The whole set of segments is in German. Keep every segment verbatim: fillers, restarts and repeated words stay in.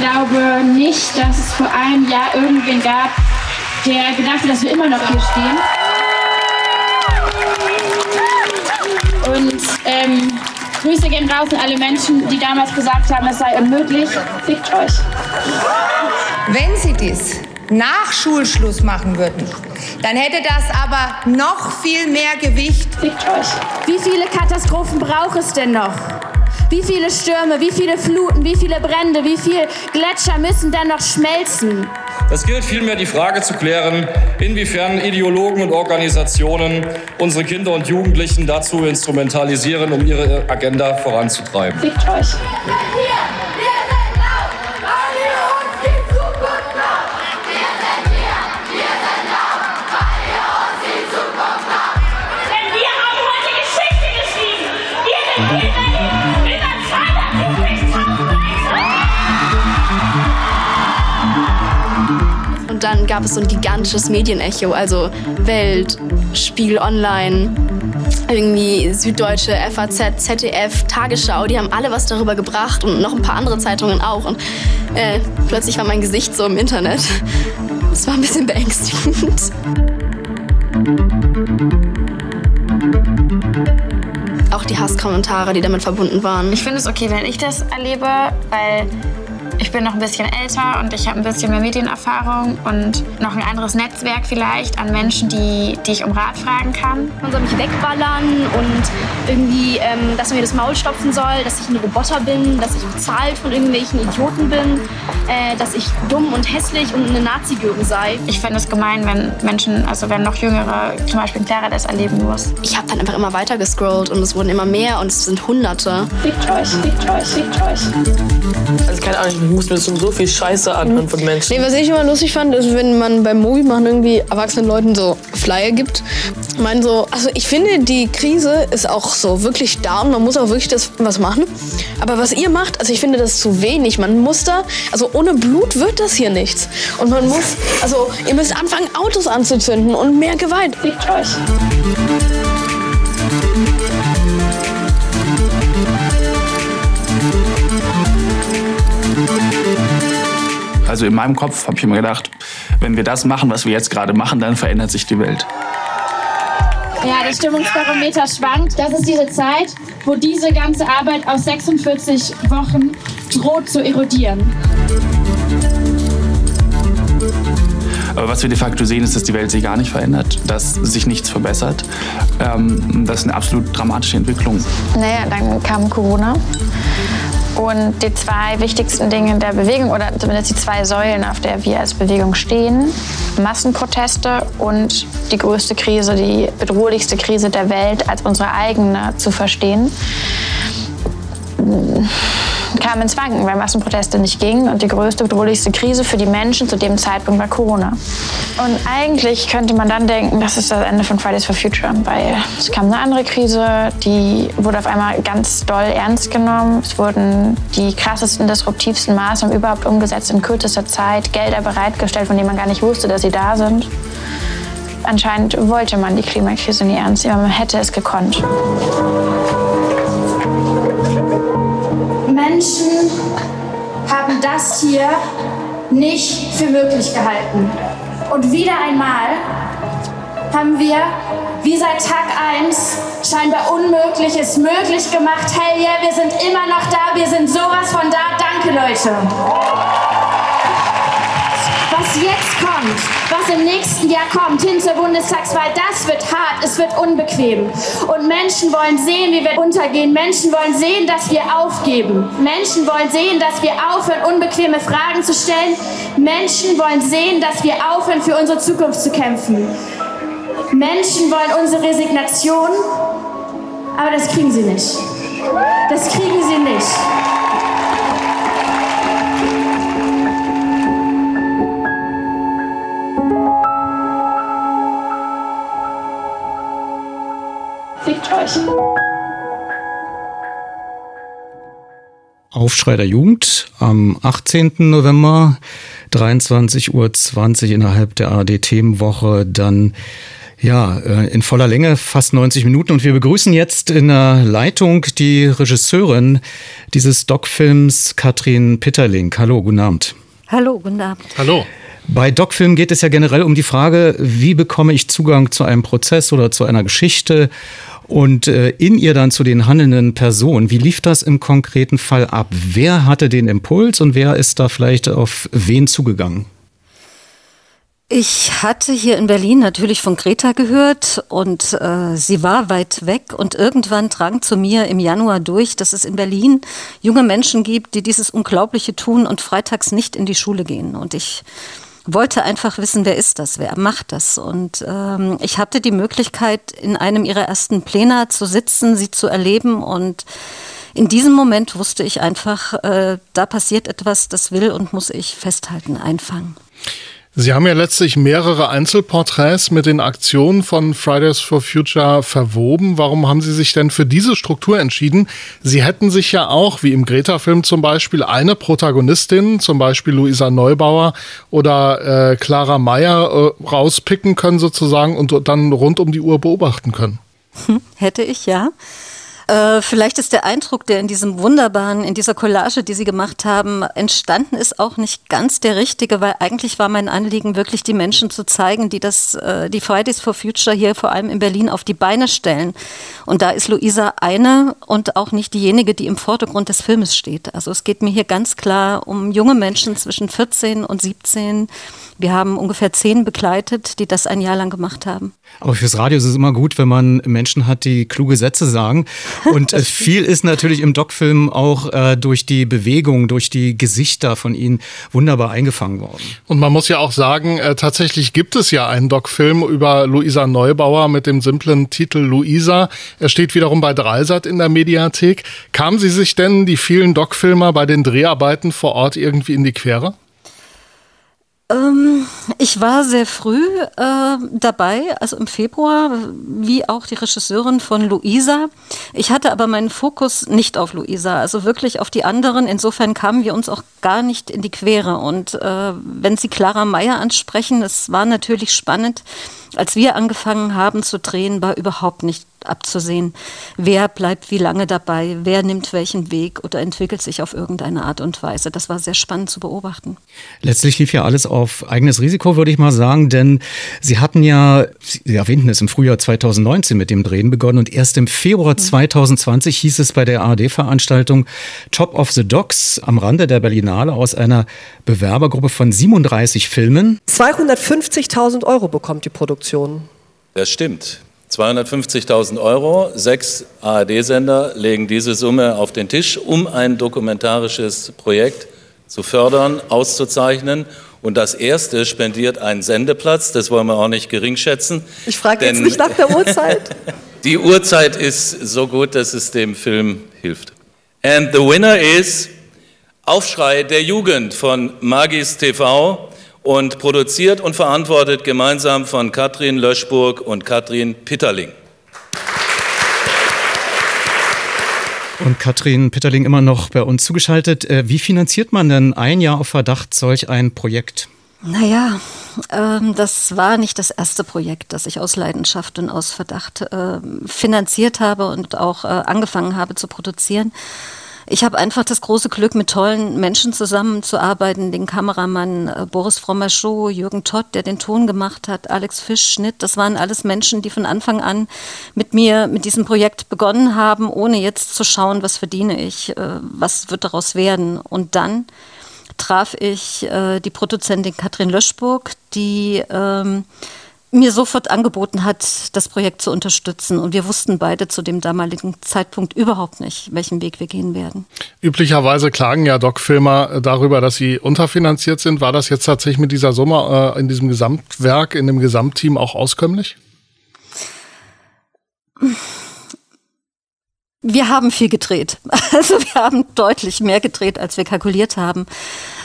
glaube nicht, dass es vor einem Jahr irgendwen gab, der gedacht hat, dass wir immer noch hier stehen. Und ähm, Grüße gehen raus an alle Menschen, die damals gesagt haben, es sei unmöglich. Fickt euch. Wenn sie dies nach Schulschluss machen würden, dann hätte das aber noch viel mehr Gewicht. Fickt euch. Wie viele Katastrophen braucht es denn noch? Wie viele Stürme, wie viele Fluten, wie viele Brände, wie viele Gletscher müssen denn noch schmelzen? Es gilt vielmehr, die Frage zu klären, inwiefern Ideologen und Organisationen unsere Kinder und Jugendlichen dazu instrumentalisieren, um ihre Agenda voranzutreiben. Fickt euch. Und dann gab es so ein gigantisches Medienecho, also Welt, Spiegel Online, irgendwie Süddeutsche, F A Z, Z D F, Tagesschau, die haben alle was darüber gebracht und noch ein paar andere Zeitungen auch. Und äh, plötzlich war mein Gesicht so im Internet. Das war ein bisschen beängstigend. Auch die Hasskommentare, die damit verbunden waren. Ich finde es okay, wenn ich das erlebe, weil ich bin noch ein bisschen älter und ich habe ein bisschen mehr Medienerfahrung und noch ein anderes Netzwerk vielleicht an Menschen, die, die ich um Rat fragen kann. Man soll mich wegballern und irgendwie, ähm, dass man mir das Maul stopfen soll, dass ich ein Roboter bin, dass ich bezahlt von irgendwelchen Idioten bin, äh, dass ich dumm und hässlich und eine Nazi-Göre sei. Ich fände es gemein, wenn Menschen, also wenn noch Jüngere, zum Beispiel Clara, das erleben muss. Ich habe dann einfach immer weiter gescrollt und es wurden immer mehr und es sind Hunderte. Fickt euch, fickt euch, fickt euch. Also keine Ahnung, ich muss mir so viel Scheiße anhören von Menschen. Nee, was ich immer lustig fand, ist, wenn man beim Movie machen irgendwie erwachsenen Leuten so Flyer gibt. Ich meine so, also ich finde, die Krise ist auch so wirklich da und man muss auch wirklich das was machen. Aber was ihr macht, also ich finde das zu wenig. Man muss da, also ohne Blut wird das hier nichts. Und man muss, also ihr müsst anfangen, Autos anzuzünden und mehr Gewalt. Fickt euch. Also in meinem Kopf habe ich immer gedacht, wenn wir das machen, was wir jetzt gerade machen, dann verändert sich die Welt. Ja, das Stimmungsbarometer schwankt. Das ist diese Zeit, wo diese ganze Arbeit aus sechsundvierzig Wochen droht zu erodieren. Aber was wir de facto sehen, ist, dass die Welt sich gar nicht verändert, dass sich nichts verbessert. Ähm, das ist eine absolut dramatische Entwicklung. Naja, dann kam Corona. Und die zwei wichtigsten Dinge der Bewegung, oder zumindest die zwei Säulen, auf der wir als Bewegung stehen, Massenproteste und die größte Krise, die bedrohlichste Krise der Welt als unsere eigene zu verstehen, kam ins Wanken, weil Massenproteste nicht gingen. Und die größte, bedrohlichste Krise für die Menschen zu dem Zeitpunkt war Corona. Und eigentlich könnte man dann denken, das ist das Ende von Fridays for Future, weil es kam eine andere Krise, die wurde auf einmal ganz doll ernst genommen. Es wurden die krassesten, disruptivsten Maßnahmen überhaupt umgesetzt in kürzester Zeit, Gelder bereitgestellt, von denen man gar nicht wusste, dass sie da sind. Anscheinend wollte man die Klimakrise nie ernst nehmen, man hätte es gekonnt. Menschen haben das hier nicht für möglich gehalten. Und wieder einmal haben wir, wie seit Tag eins, scheinbar Unmögliches möglich gemacht. Hey, yeah, wir sind immer noch da, wir sind sowas von da. Danke, Leute. Was jetzt kommt, was im nächsten Jahr kommt, hin zur Bundestagswahl, das wird hart, es wird unbequem. Und Menschen wollen sehen, wie wir untergehen. Menschen wollen sehen, dass wir aufgeben. Menschen wollen sehen, dass wir aufhören, unbequeme Fragen zu stellen. Menschen wollen sehen, dass wir aufhören, für unsere Zukunft zu kämpfen. Menschen wollen unsere Resignation, aber das kriegen sie nicht. Das kriegen sie nicht. Fickt euch. Aufschrei der Jugend am achtzehnten November, dreiundzwanzig Uhr zwanzig innerhalb der A R D-Themenwoche. Dann Ja, in voller Länge, fast neunzig Minuten. Und wir begrüßen jetzt in der Leitung die Regisseurin dieses Doc-Films, Katrin Pitterling. Hallo, guten Abend. Hallo, guten Abend. Hallo. Bei Doc-Filmen geht es ja generell um die Frage, wie bekomme ich Zugang zu einem Prozess oder zu einer Geschichte und äh, in ihr dann zu den handelnden Personen. Wie lief das im konkreten Fall ab? Wer hatte den Impuls und wer ist da vielleicht auf wen zugegangen? Ich hatte hier in Berlin natürlich von Greta gehört und äh, sie war weit weg und irgendwann drang zu mir im Januar durch, dass es in Berlin junge Menschen gibt, die dieses Unglaubliche tun und freitags nicht in die Schule gehen. Und ich wollte einfach wissen, wer ist das, wer macht das? Und ähm, ich hatte die Möglichkeit, in einem ihrer ersten Pläne zu sitzen, sie zu erleben und in diesem Moment wusste ich einfach, äh, da passiert etwas, das will und muss ich festhalten, einfangen. Sie haben ja letztlich mehrere Einzelporträts mit den Aktionen von Fridays for Future verwoben. Warum haben Sie sich denn für diese Struktur entschieden? Sie hätten sich ja auch, wie im Greta-Film zum Beispiel, eine Protagonistin, zum Beispiel Luisa Neubauer oder äh, Clara Meyer, äh, rauspicken können sozusagen und dann rund um die Uhr beobachten können. Hm, hätte ich, ja. Äh, vielleicht ist der Eindruck, der in diesem wunderbaren, in dieser Collage, die Sie gemacht haben, entstanden ist, auch nicht ganz der richtige, weil eigentlich war mein Anliegen, wirklich die Menschen zu zeigen, die das, äh, die Fridays for Future hier vor allem in Berlin auf die Beine stellen. Und da ist Luisa eine und auch nicht diejenige, die im Vordergrund des Filmes steht. Also es geht mir hier ganz klar um junge Menschen zwischen vierzehn und siebzehn. Wir haben ungefähr zehn begleitet, die das ein Jahr lang gemacht haben. Aber fürs Radio ist es immer gut, wenn man Menschen hat, die kluge Sätze sagen. Und äh, viel ist natürlich im Doc-Film auch äh, durch die Bewegung, durch die Gesichter von ihnen wunderbar eingefangen worden. Und man muss ja auch sagen, äh, tatsächlich gibt es ja einen Doc-Film über Luisa Neubauer mit dem simplen Titel Luisa. Er steht wiederum bei Dreisat in der Mediathek. Kamen Sie sich denn, die vielen Doc-Filmer, bei den Dreharbeiten vor Ort irgendwie in die Quere? Ähm, ich war sehr früh äh, dabei, also im Februar, wie auch die Regisseurin von Luisa. Ich hatte aber meinen Fokus nicht auf Luisa, also wirklich auf die anderen. Insofern kamen wir uns auch gar nicht in die Quere. Und äh, wenn Sie Clara Meyer ansprechen, es war natürlich spannend. Als wir angefangen haben zu drehen, war überhaupt nicht abzusehen, wer bleibt wie lange dabei, wer nimmt welchen Weg oder entwickelt sich auf irgendeine Art und Weise. Das war sehr spannend zu beobachten. Letztlich lief ja alles auf eigenes Risiko, würde ich mal sagen, denn Sie hatten ja, Sie erwähnten es, im Frühjahr zweitausendneunzehn mit dem Drehen begonnen und erst im Februar zweitausendzwanzig hieß es bei der A R D-Veranstaltung Top of the Docs am Rande der Berlinale aus einer Bewerbergruppe von siebenunddreißig Filmen. zweihundertfünfzigtausend Euro bekommt die Produktion. Das stimmt. zweihundertfünfzigtausend Euro, sechs A R D-Sender legen diese Summe auf den Tisch, um ein dokumentarisches Projekt zu fördern, auszuzeichnen. Und das erste spendiert einen Sendeplatz, das wollen wir auch nicht geringschätzen. Ich frage jetzt nicht nach der Uhrzeit. Die Uhrzeit ist so gut, dass es dem Film hilft. And the winner is Aufschrei der Jugend von Magis T V. Und produziert und verantwortet gemeinsam von Katrin Löschburg und Katrin Pitterling. Und Katrin Pitterling immer noch bei uns zugeschaltet. Wie finanziert man denn ein Jahr auf Verdacht solch ein Projekt? Naja, ähm, das war nicht das erste Projekt, das ich aus Leidenschaft und aus Verdacht äh, finanziert habe und auch äh, angefangen habe zu produzieren. Ich habe einfach das große Glück, mit tollen Menschen zusammenzuarbeiten. Den Kameramann äh, Boris Frommachot, Jürgen Todt, der den Ton gemacht hat, Alex Fisch, Schnitt. Das waren alles Menschen, die von Anfang an mit mir, mit diesem Projekt begonnen haben, ohne jetzt zu schauen, was verdiene ich, äh, was wird daraus werden. Und dann traf ich äh, die Produzentin Katrin Löschburg, die ähm, mir sofort angeboten hat, das Projekt zu unterstützen. Und wir wussten beide zu dem damaligen Zeitpunkt überhaupt nicht, welchen Weg wir gehen werden. Üblicherweise klagen ja Doc-Filmer darüber, dass sie unterfinanziert sind. War das jetzt tatsächlich mit dieser Summe äh, in diesem Gesamtwerk, in dem Gesamtteam auch auskömmlich? Wir haben viel gedreht. Also wir haben deutlich mehr gedreht, als wir kalkuliert haben.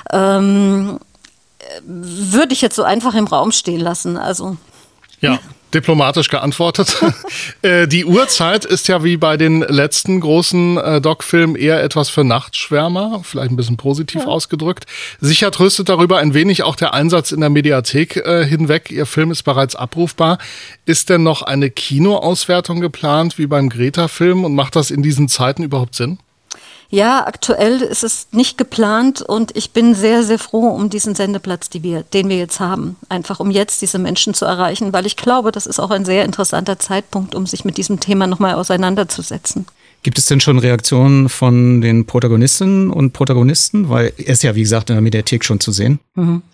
Ähm, würde ich jetzt so einfach im Raum stehen lassen. Also ja, Diplomatisch geantwortet. Die Uhrzeit ist ja wie bei den letzten großen äh, Doc-Filmen eher etwas für Nachtschwärmer, vielleicht ein bisschen positiv ja. ausgedrückt. Sicher tröstet darüber ein wenig auch der Einsatz in der Mediathek äh, hinweg. Ihr Film ist bereits abrufbar. Ist denn noch eine Kinoauswertung geplant, wie beim Greta-Film? Und macht das in diesen Zeiten überhaupt Sinn? Ja, aktuell ist es nicht geplant und ich bin sehr, sehr froh um diesen Sendeplatz, die wir, den wir jetzt haben. Einfach um jetzt diese Menschen zu erreichen, weil ich glaube, das ist auch ein sehr interessanter Zeitpunkt, um sich mit diesem Thema nochmal auseinanderzusetzen. Gibt es denn schon Reaktionen von den Protagonistinnen und Protagonisten? Weil er ist ja, wie gesagt, in der Mediathek schon zu sehen. Mhm.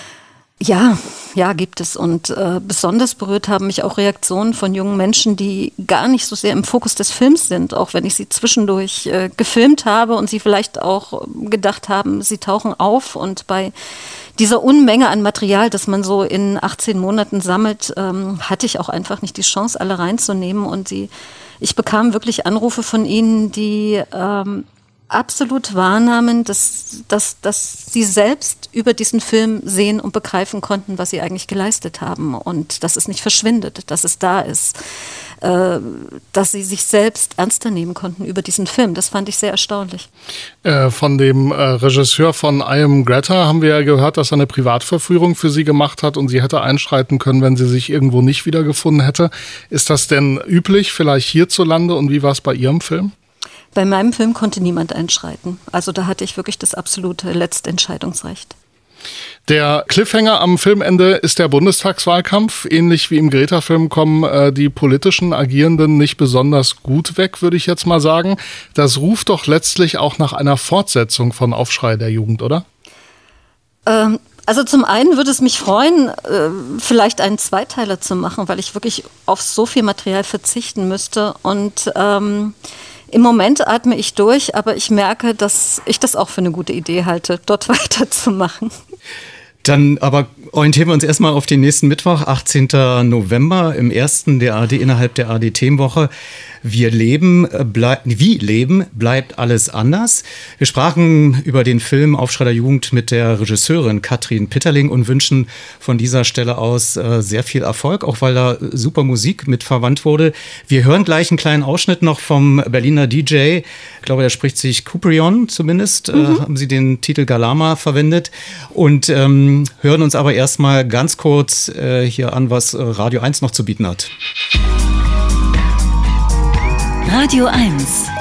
Ja, ja, gibt es. Und äh, besonders berührt haben mich auch Reaktionen von jungen Menschen, die gar nicht so sehr im Fokus des Films sind, auch wenn ich sie zwischendurch äh, gefilmt habe und sie vielleicht auch gedacht haben, sie tauchen auf. Und bei dieser Unmenge an Material, das man so in achtzehn Monaten sammelt, ähm, hatte ich auch einfach nicht die Chance, alle reinzunehmen. Und sie, ich bekam wirklich Anrufe von ihnen, die ähm, absolut wahrnahmen, dass, dass, dass sie selbst über diesen Film sehen und begreifen konnten, was sie eigentlich geleistet haben und dass es nicht verschwindet, dass es da ist, äh, dass sie sich selbst ernster nehmen konnten über diesen Film. Das fand ich sehr erstaunlich. Äh, von dem äh, Regisseur von I Am Greta haben wir ja gehört, dass er eine Privatverführung für sie gemacht hat und sie hätte einschreiten können, wenn sie sich irgendwo nicht wiedergefunden hätte. Ist das denn üblich, vielleicht hierzulande, und wie war es bei Ihrem Film? Bei meinem Film konnte niemand einschreiten. Also da hatte ich wirklich das absolute letzte Entscheidungsrecht. Der Cliffhanger am Filmende ist der Bundestagswahlkampf. Ähnlich wie im Greta-Film kommen äh, die politischen Agierenden nicht besonders gut weg, würde ich jetzt mal sagen. Das ruft doch letztlich auch nach einer Fortsetzung von Aufschrei der Jugend, oder? Ähm Also zum einen würde es mich freuen, vielleicht einen Zweiteiler zu machen, weil ich wirklich auf so viel Material verzichten müsste. Und ähm, im Moment atme ich durch, aber ich merke, dass ich das auch für eine gute Idee halte, dort weiterzumachen. Dann aber orientieren wir uns erstmal auf den nächsten Mittwoch, achtzehnten November, im ersten der A R D, innerhalb der A R D-Themenwoche. Wir leben, bleib, wie leben, bleibt alles anders. Wir sprachen über den Film Aufschrei der Jugend mit der Regisseurin Katrin Pitterling und wünschen von dieser Stelle aus äh, sehr viel Erfolg, auch weil da super Musik mit verwandt wurde. Wir hören gleich einen kleinen Ausschnitt noch vom Berliner D J. Ich glaube, der spricht sich Kuprion zumindest. Mhm. Äh, haben Sie den Titel Galama verwendet. Und ähm, hören uns aber erstmal ganz kurz äh, hier an, was äh, Radio eins noch zu bieten hat. Radio eins.